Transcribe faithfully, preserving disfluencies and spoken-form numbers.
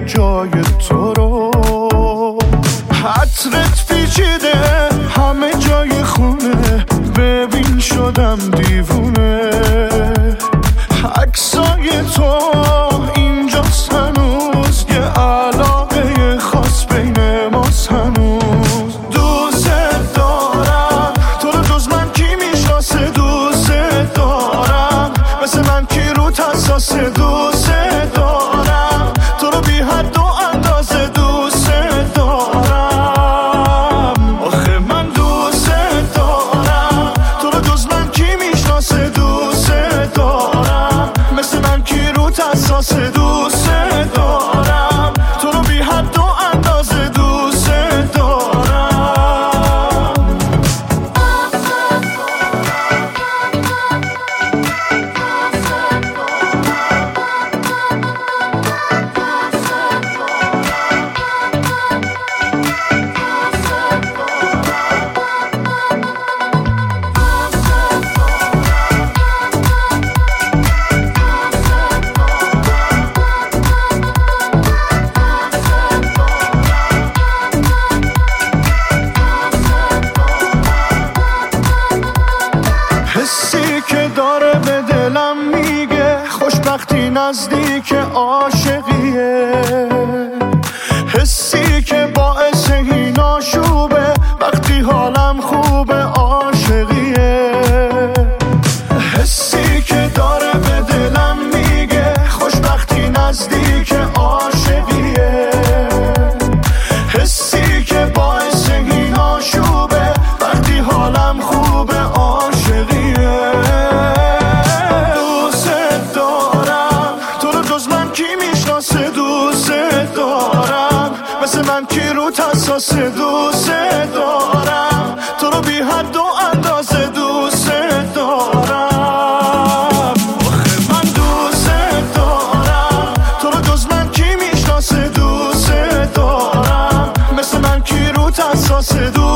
جای تو رو. عطرت پیچیده همه جای خونه، ببین شدم دیوونه. عکسای تو اینجاست هنوز، یه علاقه خاص بین ماست هنوز. دوست دارم تو رو، جز من کی میشناسه؟ دوست دارم مثل من کی رو حساسه؟ دوست دارم تو رو بی حد و اندازه. دوست دارم آخه من دوست دارم تو رو، جز من کی میشناسه؟ دوست دارم مثل من کی رو حساسه؟ دوست دارم تو رو بی حد و اندازه. دوست دارم. حسی که داره به دلم میگه خوشبختی نزدیک عاشقیه. حسی که باعث این آشوبه وقتی حالم خوبه عاشقیه. حسی که داره به دلم میگه خوشبختی نزدیک عاشقیه. حسی که باعث این آشوبه وقتی حالم خوبه عاشقیه. دوست دارم تو رو، جز من کی میشناسه؟ دوست دارم مثل من کی رو حساسه؟ دوست دارم تو رو بی حد و اندازه. دوست دارم آخه من دوست دارم تو رو، جز من کی میشناسه؟ دوست دارم مثل من کی رو حساسه؟